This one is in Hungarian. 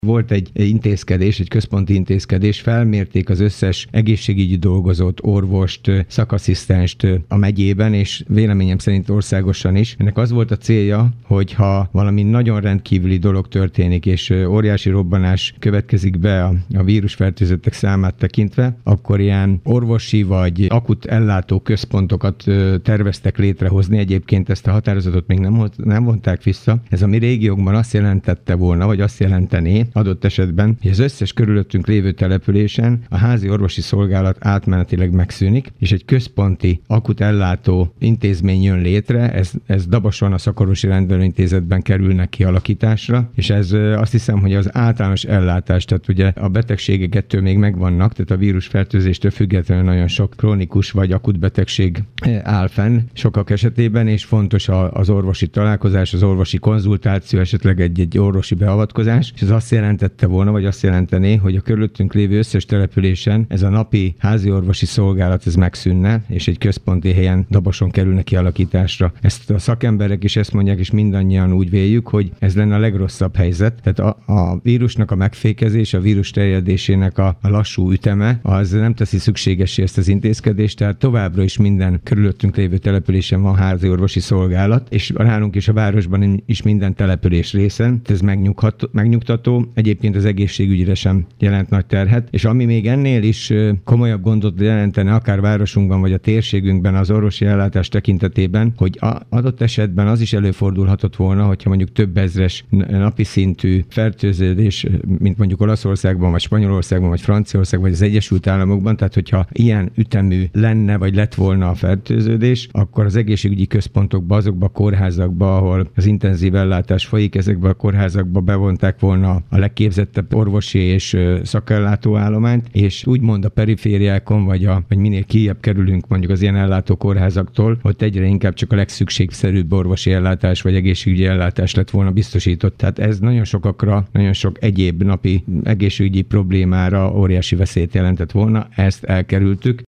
Volt egy intézkedés, egy központi intézkedés, felmérték az összes egészségügyi dolgozót, orvost, szakasszisztenst a megyében, és véleményem szerint országosan is. Ennek az volt a célja, hogy ha valami nagyon rendkívüli dolog történik, és óriási robbanás következik be a vírusfertőzöttek számát tekintve, akkor ilyen orvosi vagy akut ellátó központokat terveztek létrehozni. Egyébként ezt a határozatot még nem vonták vissza. Ez a mi régiókban azt jelentette volna, vagy azt jelentené, adott esetben, hogy az összes körülöttünk lévő településen a házi orvosi szolgálat átmenetileg megszűnik, és egy központi akut ellátó intézmény jön létre, ez Dabason a szakorvosi rendelőintézetben kerülnek kialakításra, és ez azt hiszem, hogy az általános ellátás, tehát ugye a betegségek ettől még megvannak, tehát a vírusfertőzéstől függetlenül nagyon sok krónikus vagy akut betegség áll fenn sokak esetében, és fontos az orvosi találkozás, az orvosi konzultáció, esetleg egy orvosi beavatkozás, és ez azt jelentette volna, vagy azt jelentené, hogy a körülöttünk lévő összes településen ez a napi házi orvosi szolgálat ez megszűnne, és egy központi helyen Dabason kerülne kialakításra. Ezt a szakemberek is ezt mondják, és mindannyian úgy véljük, hogy ez lenne a legrosszabb helyzet. Tehát a vírusnak a megfékezés, a vírus terjedésének a lassú üteme, az nem teszi szükségessé ezt az intézkedést, tehát továbbra is minden körülöttünk lévő településen van házi orvosi szolgálat, és nálunk is a városban is minden település részen. Ez megnyugtató. Egyébként az egészségügyre sem jelent nagy terhet, és ami még ennél is komolyabb gondot jelentene, akár városunkban vagy a térségünkben az orvosi ellátás tekintetében, hogy adott esetben az is előfordulhatott volna, hogyha mondjuk több ezres napi szintű fertőződés, mint mondjuk Olaszországban, vagy Spanyolországban, vagy Franciaországban, vagy az Egyesült Államokban, tehát hogyha ilyen ütemű lenne, vagy lett volna a fertőződés, akkor az egészségügyi központokba, azokba a kórházakba, ahol az intenzív ellátás folyik, ezekbe a kórházakba bevonták volna a legképzettebb orvosi és szakellátó állományt, és úgymond a perifériákon, vagy minél kijebb kerülünk mondjuk az ilyen ellátó kórházaktól, ott egyre inkább csak a legszükségszerűbb orvosi ellátás, vagy egészségügyi ellátás lett volna biztosított. Tehát ez nagyon sokakra, nagyon sok egyéb napi egészségügyi problémára óriási veszélyt jelentett volna, ezt elkerültük.